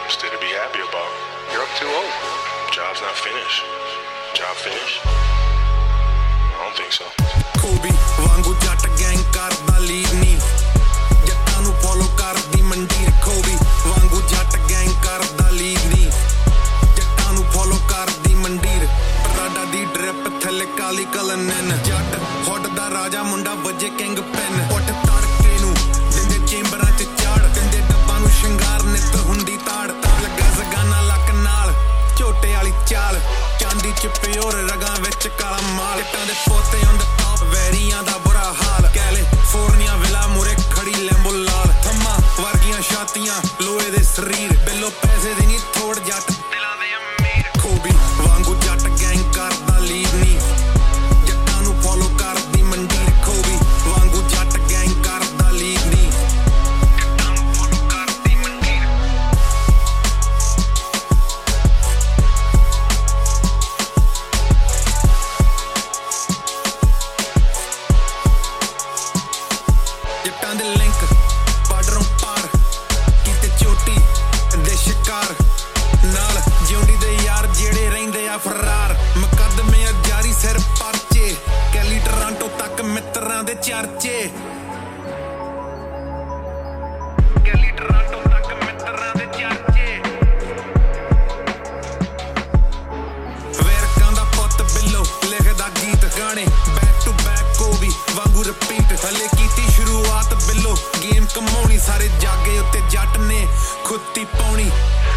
Still to be happy about. You're up too old. Job's not finished. Job finished? I don't think so. Kobe ਵਾਂਗੂ ਜੱਟ gang ਕਰਦਾ lead ਨੀ ਜੱਟਾਂ ਨੂੰ follow ਕਰਦੀ ਮੰਡੀਰ Kobe ਵਾਂਗੂ ਜੱਟ ਗੈਂਗ ਕਰਦਾ ਲੀਡ ਨੀ ਜੱਟਾਂ ਨੂੰ ਫੋਲੋ ਕਰਦੀ ਮੰਡੀਰ ਰਾਡਾ ਦੀ ਡ੍ਰਿਪ ਥੱਲੇ ਕਾਲੀ ਕਲਨਨ ਜੱਟ ਹੁੱਡ ਦਾ ਰਾਜਾ ਮੁੰਡਾ ਵੱਜੇ ਕਿੰਗ ਪੈਨ ਉੱਠ ਤੜਕੇ ਨੂੰ ਦਿੰਦੇ ਚੇਂਬਰਾਂ 'ਚ ਝਾੜ ਦਿੰਦੇ ਡੱਬਾਂ ਨੂੰ ਸ਼ਿੰਗਾਰ ਨਿੱਤ ਹੁੰਦੀ ਤਾੜ ਲੱਗਾ ਜ਼ਗਾਨਾ ਲੱਕ ਨਾਲ ਝੋਟੇ ਵਾਲੀ ਚਾਲ ਚਾਂਦੀ 'ਚ ਪਿਓਰ ਰਗਾਂ ਵਿੱਚ ਕਾਲਾ ਮਾਲ ਜੱਟਾਂ ਦੇ ਪੋਤੇ on the top ਵੈਰੀਆਂ ਦਾ ਬੁਰਾ ਹਾਲ ਕੈਲੀਫੋਰਨੀਆ ਵਿਲਾ ਮੂਰੇ ਖੜੀ ਲੈਂਬੋ ਲਾਲ ਥੰਮਾ ਵਰਗੀਆਂ ਛਾਤੀਆਂ ਲੋਹੇ ਦੇ ਸਰੀਰ ਬਿੱਲੋ ਪੈਸੇ ਦੀ ਨਹੀਂ ਥੋੜ ਜੱਟ ਦਿਲਾਂ ਦੇ ਅਮੀਰ Kobe ਵਾਂਗੂ ਜੱਟ ਗੈਂਗ ਕਰਦਾ ਲੀਡ ਨੀ ਜੱਟਾਂ ਨੂੰ ਫੋਲੋ ਕਰਦੀ ਮੰਡੀਰ Kobe ਵਾਂਗੂ ਜੱਟ ਗੈਂਗ ਕਰਦਾ ਲੀਡ ਨੀ ਜੱਟਾਂ ਨੂੰ ਫੋਲੋ ਕਰਦੀ ਮੰਡੀਰ ਜੱਟਾਂ ਦੇ ਲਿੰਕ ਬਾਰਡਰੋਂ ਪਾਰ ਕੀਤੇ ਚੋਟੀ ਦੇ ਸ਼ਿਕਾਰ ਨਾਲ ਜਿਉਂਦੀ ਦੇ ਯਾਰ ਜਿਹੜੇ ਰਹਿੰਦੇ ਆ ਫਰਾਰ ਮੁਕੱਦਮੇ ਜਾਰੀ ਸਿਰ ਪਰਚੇ ਕੈਲੀ ਟੋਰਾਂਟੋ ਤੱਕ ਮਿੱਤਰਾਂ ਦੇ ਚਰਚੇ ਕੈਲੀ ਟੋਰਾਂਟੋ ਤੱਕ ਮਿੱਤਰਾਂ ਦੇ ਚਰਚੇ ਵੇਰਕਾਂ ਦਾ ਪੁੱਤ ਬਿੱਲੋ ਲਿਖਦਾ ਗੀਤ ਗਾਣੇ ਬੈਕ ਟੂ ਬੈਕ Kobe ਵਾਂਗੂ ਰਿਪੀਟ ਹਲੇ ਕੀਤੀ ਸ਼ੁਰੂਆਤ ਬਿੱਲੋ ਗੇਮ ਕਮਾਉਣੀ ਸਾਰੇ ਜਾਗੇ ਉੱਤੇ ਜੱਟ ਨੇ ਖੁੱਤੀ ਪਾਉਣੀ